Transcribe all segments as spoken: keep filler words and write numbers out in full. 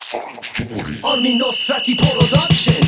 آرمین نصرتی پروداکشن.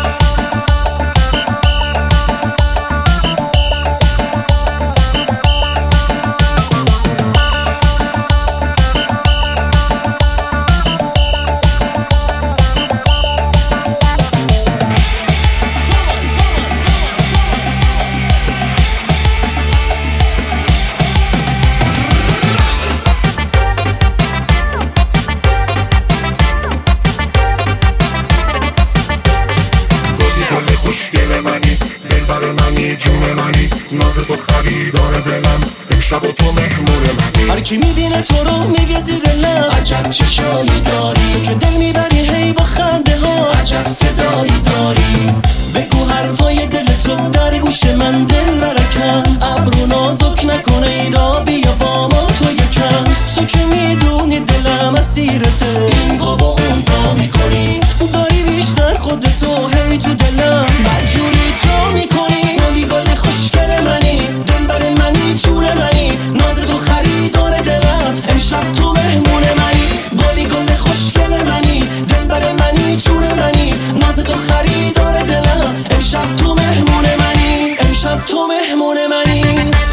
جون منی ناز تو خریدار دلم امشب و تو مهمون منی. هر کی میبینه تو رو میگه زیر لب عجب چشایی داری، تو که دل میبری هی با خنده ها عجب صدایی داری. بگو حرفای دل تو در گوش من دل برکن، ابرو نازک نکنه اینا بیا با ما تو یکم. تو که میدونی دلم اسیرته این بابا اون پا میکنی، داری بیشتر خودتو هی تو دلم مجبوری تو میکنی. گل خوشگل منی دلبر منی جون منی ناز تو خریدار دلم امشب تو مهمون منی. گلی گل خوشگل منی دلبر منی جون منی ناز تو خریدار دلم امشب تو مهمون منی. امشب تو مهمون منی.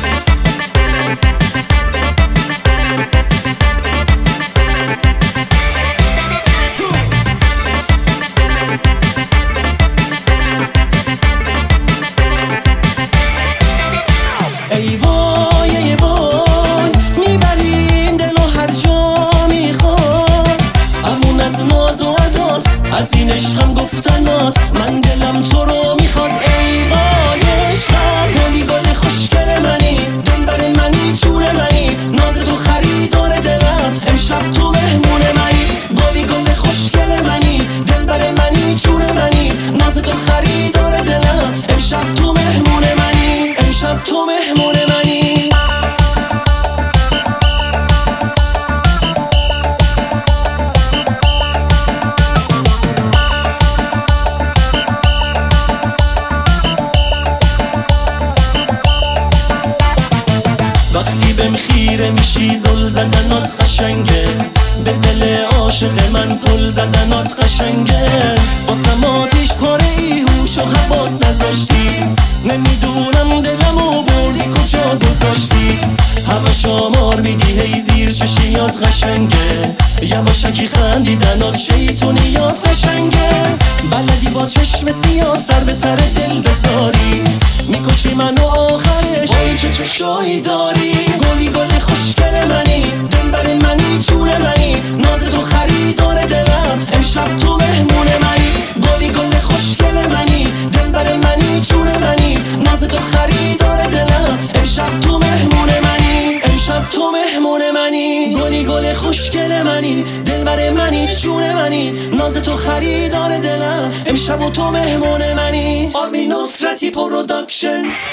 ای وای ای وای میبرین دلو هر جا میخواد، همون از ناز و عدات از این عشقم گفتنات من دلم تو رو میخواد. ای وای عشقم گلی گل خوشگل منی دلبر منی جون منی ناز تو خریدار دلم امشب تو مهمون منی. گلی گل خوشگل منی دلبر منی جون منی ناز تو خریدار دلم امشب تو مهمون منی. امشب تو مهمون منی. وقتی بهم خیره میشی زل زدنات قشنگه، به دل عاشق من زل زدنات قشنگه. واسم آتیش پاره ای هوش و حواس نذاشتی، نمیدونم دلمو بردی کجا گذاشتی. همه شمار میدی هی زیر چشیات قشنگه، یواشکی خندیدنات شیطونیات قشنگه. بلدی با چشم سیاه سر به سر دل بذاری، میکشی منو آخرش وای چه چشایی داری. گلی گل خوشگل منی دلبر منی جون منی ناز تو خریدار دلم امشب تو مهمون منی. گلی گل خوشگل منی دلبر منی جون منی ناز تو خریدار دلم امشب تو مهمون منی. امشب تو مهمون منی. گلی گل خوشگل منی دلبر منی جون منی ناز تو خریدار دلم امشب تو مهمون منی. آرمین نصرتی پروداکشن.